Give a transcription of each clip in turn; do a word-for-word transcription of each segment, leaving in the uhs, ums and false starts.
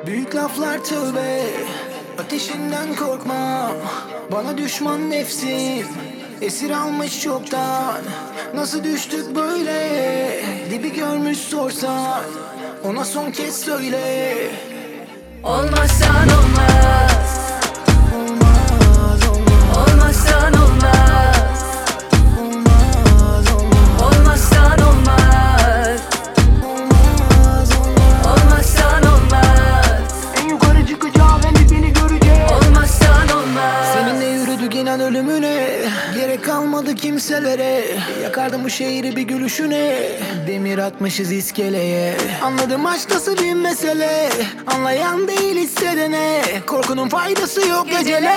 Büyük laflar tövbe, ateşinden korkmam. Bana düşman nefsim, esir almış çoktan. Nasıl düştük böyle, dibi görmüş sorsan. Ona son kez söyle. Olmazsan olmaz, Olmaz, olmaz, olmazsan olmaz, olmaz, olmaz, olmazsan olmaz, olmaz, olmaz. olmazsan olmaz, En yukarı çıkacağım, en dibini göreceğim. olmazsan olmaz. Seninle yürüdük inan ölümüne, gerek kalmadı kimselere. Yakardım bu şehri bir gülüşüne, demir atmışız iskeleye. Anladım aşk nasıl bir mesele, anlayan değil hissedene. Korkunun faydası yok gecele.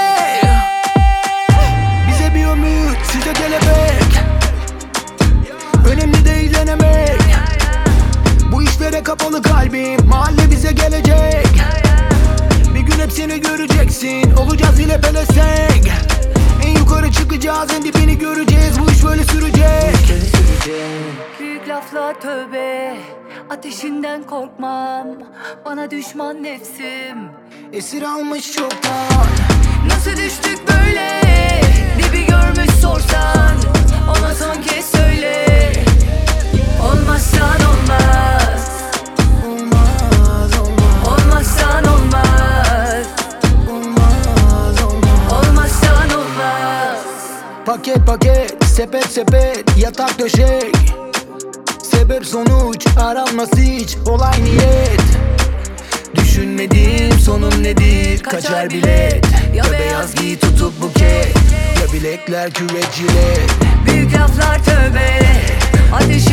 Bize bir ömür, size kelebek. Önemli değil denemek. Bu işlere kapalı kalbim, mahalle bize gelecek. Bir gün hepsini göreceksin, olacağız ile pelesenk. En yukarı çıkacağız, en dibini göreceğiz. Bu iş böyle sürecek. Büyük laflar tövbe, ateşinden korkmam. Bana düşman nefsim, Esir almış çoktan. nasıl düştük böyle, dibi görmüş sorsan. Ona son kez söyle. Olmazsan olmaz, Olmaz, olmaz, olmazsan olmaz, olmaz, olmaz. olmazsan olmaz. Paket paket, sepet sepet, yatak döşek. Sebep sonuç aranmaz hiç, olay niyet. Düşünmedim sonum nedir, kaçar bilet. Ya beyaz giy tutup buket, ya bilekler küvet jilet. Büyük laflar tövbe, ateş